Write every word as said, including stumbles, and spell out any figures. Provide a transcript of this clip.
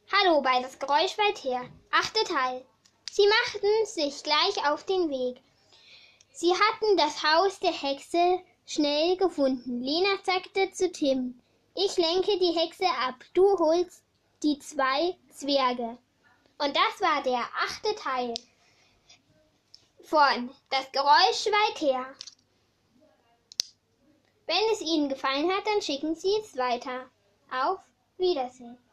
Hallo bei das Geräusch weit her. Achter Teil. Sie machten sich gleich auf den Weg. Sie hatten das Haus der Hexe schnell gefunden. Lena sagte zu Tim: Ich lenke die Hexe ab, du holst die zwei Zwerge. Und das war der achte Teil von Das Geräusch weit her. Wenn es Ihnen gefallen hat, dann schicken Sie es weiter. Auf Wiedersehen.